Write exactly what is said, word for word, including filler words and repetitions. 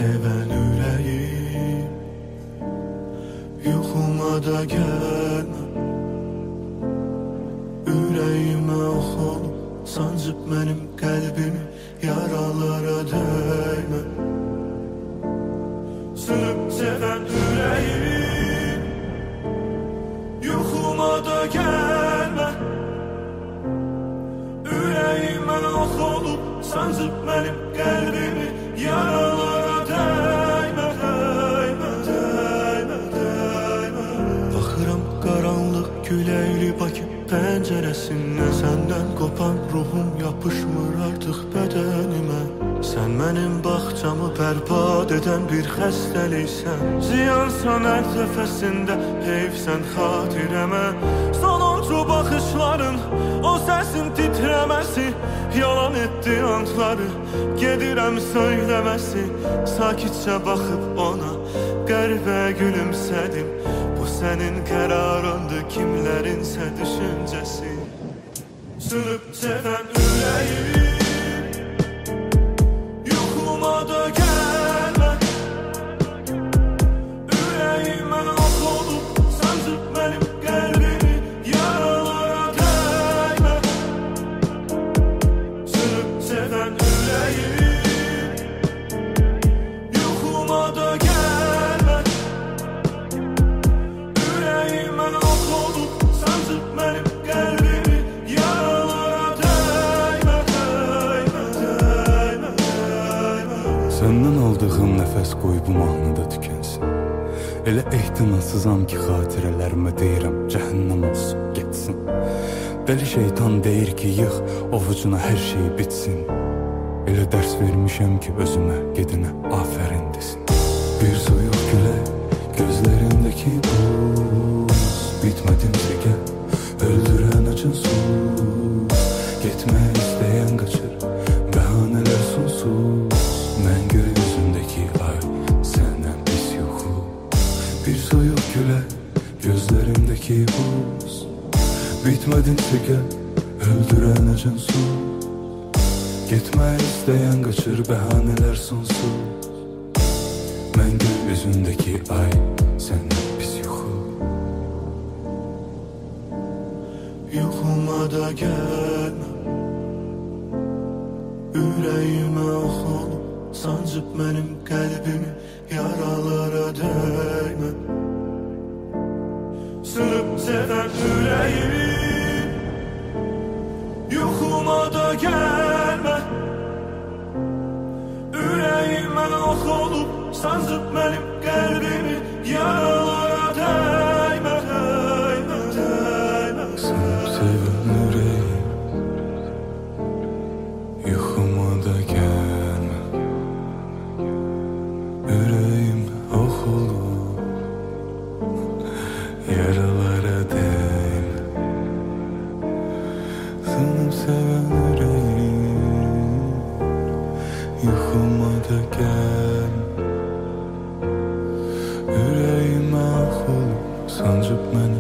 seven yüreğim, yuxuma da gelme. Yüreğime ox olup sancıp benim kalbimi, yaralara değme. Sönüp seven yüreğim, yuxuma da gelme. Yüreğime ox olup sancıp benim kalbimi, yaralara değme, değme, değme, değme. Baxıram qaranlıq küləkli Bakı pəncərəsindən, səndən qopan ruhum yapışmır artıq bədənimə. Sən mənim bağçamı bərbad edən bir xəstəliksən, ziyansan hər dəfəsində, heyfsən xatirəmə. Sonuncu baxışların, o səsin titrəməsi, yalan etdi antları, gedirəm söyləməsi. Sakitcə baxıb ona, qəribə gülümsədim. Bu sənin qərarındır, kimlərinsə düşüncəsi. Sönüb sevən ürəyim, yuxuma da gəlmə. Ürəyimə ox olub sancıb mənim qəlbimi, yaralara dəymə. Sönüb sevən ürəyim, yuxuma da gəlmə. Ürəyimə ox olub sancıb mənim qəlbimi, yaralara dəymə, dəymə, dəymə, dəymə. Səndən aldığım nəfəs qoy bu mahnıda tükənsin. Elə ehtimatsızam ki, xatirələrimə deyirəm, cəhənnəm olsun, getsin. Dəli şeytan deyir ki, yığ ovucuna hər şey bitsin. Elə dərs vermişəm ki, özümə, gedinə afərin desin. Bir soyuq külək, gözlərindəki buz, bitmədimsə gəl, öldürən acın sus. Getmək istəyən qaçır, bəhanələr sonsuz. Mən gökyüzündəki ay, səndən pis yuxu. Bir soyuq külək, gözlərimdəki buz, bitmədimsə gəl, öldürən acın sus. Getmək istəyən qaçır, bəhanələr sonsuz. Mən gökyüzündəki ay, səndən pis yuxu. Yuxuma da gəlmə. Ürəyimə ox olub sancıb mənim qəlbimi, yaralara dəymə. Sönüb sevən ürəyim, yuxuma da gəlmə. Ürəyimə ox olub sancıb mənim qəlbimi, yaralara dəymə, dəymə, dəymə. Sönüb sevən ürəyim, yuxuma da gəlmə. Ürəyim ox olub yaralara dəymə. Sönüb sevən ürəyim, yuxuma da gəlmə. Ürəyimə ox olub sancıb mən